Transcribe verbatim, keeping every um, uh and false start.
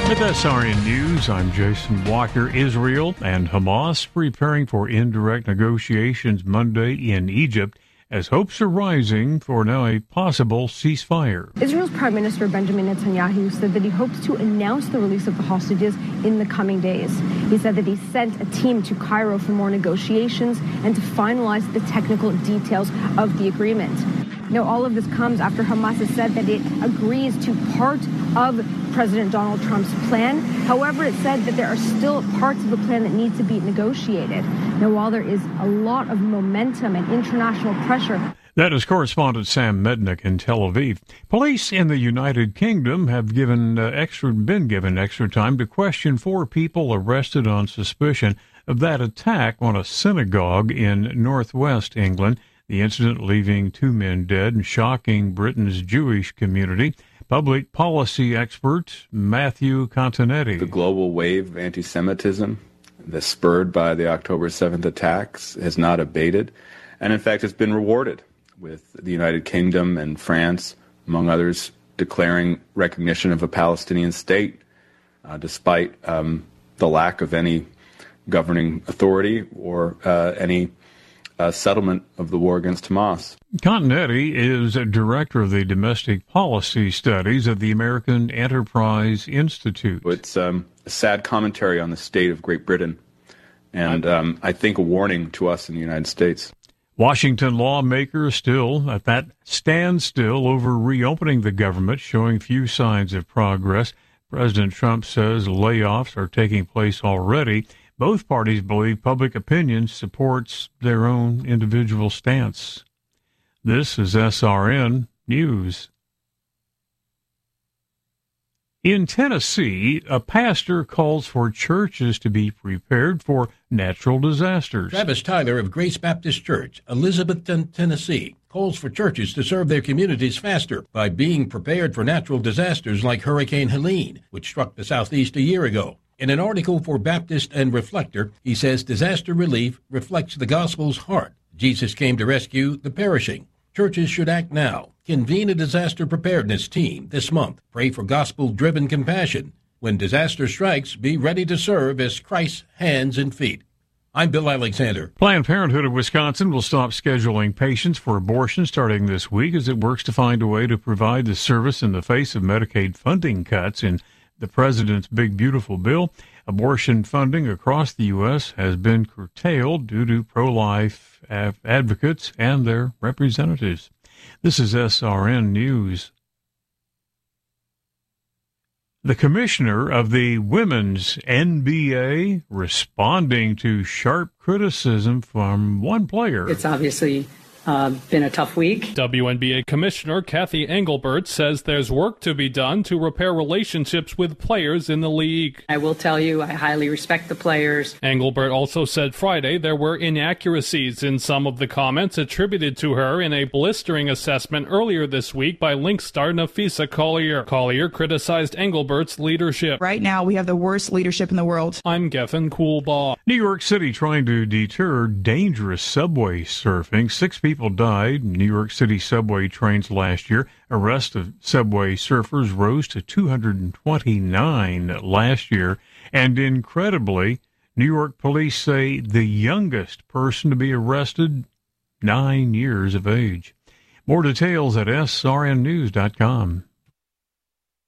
With S R N News, I'm Jason Walker. Israel and Hamas preparing for indirect negotiations Monday in Egypt as hopes are rising for now a possible ceasefire. Israel's Prime Minister Benjamin Netanyahu said that he hopes to announce the release of the hostages in the coming days. He said that he sent a team to Cairo for more negotiations and to finalize the technical details of the agreement. Now, all of this comes after Hamas has said that it agrees to part of President Donald Trump's plan. However, it said that there are still parts of the plan that need to be negotiated. Now, while there is a lot of momentum and international pressure. That is correspondent Sam Mednick in Tel Aviv. Police in the United Kingdom have given uh, extra, been given extra time to question four people arrested on suspicion of that attack on a synagogue in northwest England. The incident leaving two men dead and shocking Britain's Jewish community. Public policy expert Matthew Continetti. The global wave of anti-Semitism that's spurred by the October seventh attacks has not abated, and in fact has been rewarded, with the United Kingdom and France, among others, declaring recognition of a Palestinian state, uh, despite um, the lack of any governing authority or uh, any Uh, settlement of the war against Hamas. Continetti is a director of the domestic policy studies of the American Enterprise Institute. It's um, a sad commentary on the state of Great Britain, and um, I think a warning to us in the United States. Washington lawmakers still at that standstill over reopening the government, showing few signs of progress. President Trump says layoffs are taking place already. Both parties believe public opinion supports their own individual stance. This is S R N News. In Tennessee, a pastor calls for churches to be prepared for natural disasters. Travis Tyler of Grace Baptist Church, Elizabethton, Tennessee, calls for churches to serve their communities faster by being prepared for natural disasters like Hurricane Helene, which struck the southeast a year ago. In an article for Baptist and Reflector, he says disaster relief reflects the gospel's heart. Jesus came to rescue the perishing. Churches should act now. Convene a disaster preparedness team this month. Pray for gospel-driven compassion. When disaster strikes, be ready to serve as Christ's hands and feet. I'm Bill Alexander. Planned Parenthood of Wisconsin will stop scheduling patients for abortion starting this week as it works to find a way to provide the service in the face of Medicaid funding cuts in the president's big, beautiful bill. Abortion funding across the U S has been curtailed due to pro-life advocates and their representatives. This is S R N News. The commissioner of the Women's N B A responding to sharp criticism from one player. It's obviously Uh, been a tough week. W N B A Commissioner Kathy Engelbert says there's work to be done to repair relationships with players in the league. I will tell you, I highly respect the players. Engelbert also said Friday there were inaccuracies in some of the comments attributed to her in a blistering assessment earlier this week by Link star Nafisa Collier. Collier criticized Engelbert's leadership. Right now, we have the worst leadership in the world. I'm Geffen Coolbaugh. New York City trying to deter dangerous subway surfing. Six people People died in New York City subway trains last year. Arrests of subway surfers rose to two hundred twenty-nine last year. And incredibly, New York police say the youngest person to be arrested, nine years of age. More details at S R N news dot com.